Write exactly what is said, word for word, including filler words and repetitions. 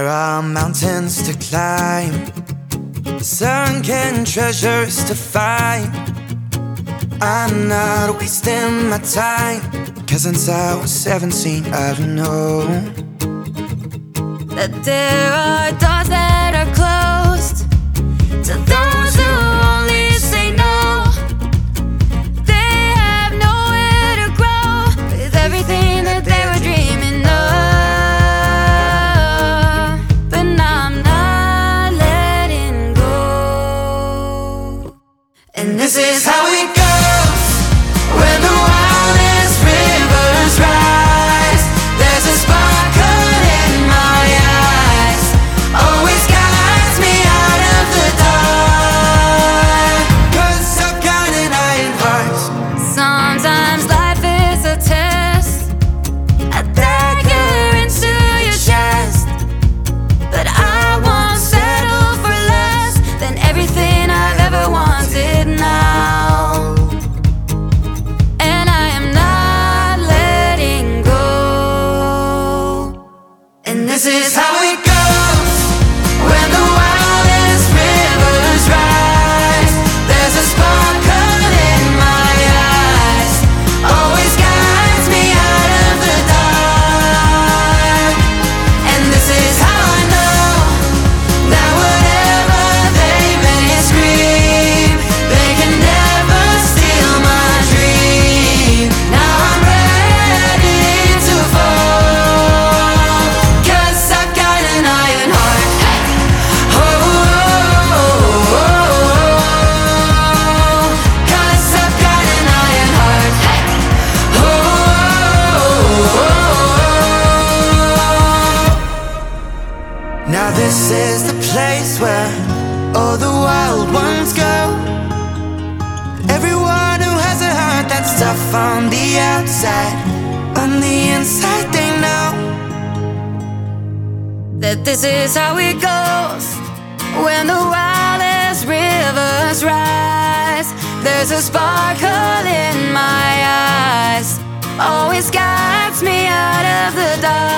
There are mountains to climb, sunken treasures to find. I'm not wasting my time, 'cause since I was seventeen I've known that there are doors that are closed to those who only say no. They have nowhere to grow with everything that they were dreaming of. But now I'm not letting go, and this is how it goes when the wildest rivers rise. There's a sparkle in my eyes, always guides me out of the dark, 'cause I've got an iron heart. sometimes life is a test, a dagger into your chest. But I won't settle for less than everything I've ever wanted now. And I am not letting go, and this is how it goes when the wildest rivers rise. There's a sparkle in my eyes, always guides me out of the dark. And this is how I know that whatever they may scream, they can never steal my dream. Now I'm ready to fall, 'cause I've got an iron heart. Oh, oh, oh, oh, 'cause I've got an iron heart. Oh, oh, oh. Now this is the place where all the wild ones go. Everyone who has a heart that's tough on the outside, on the inside they know That this is how it goes when the wildest rivers rise. There's a sparkle in my eyes, always guides me out of the dark.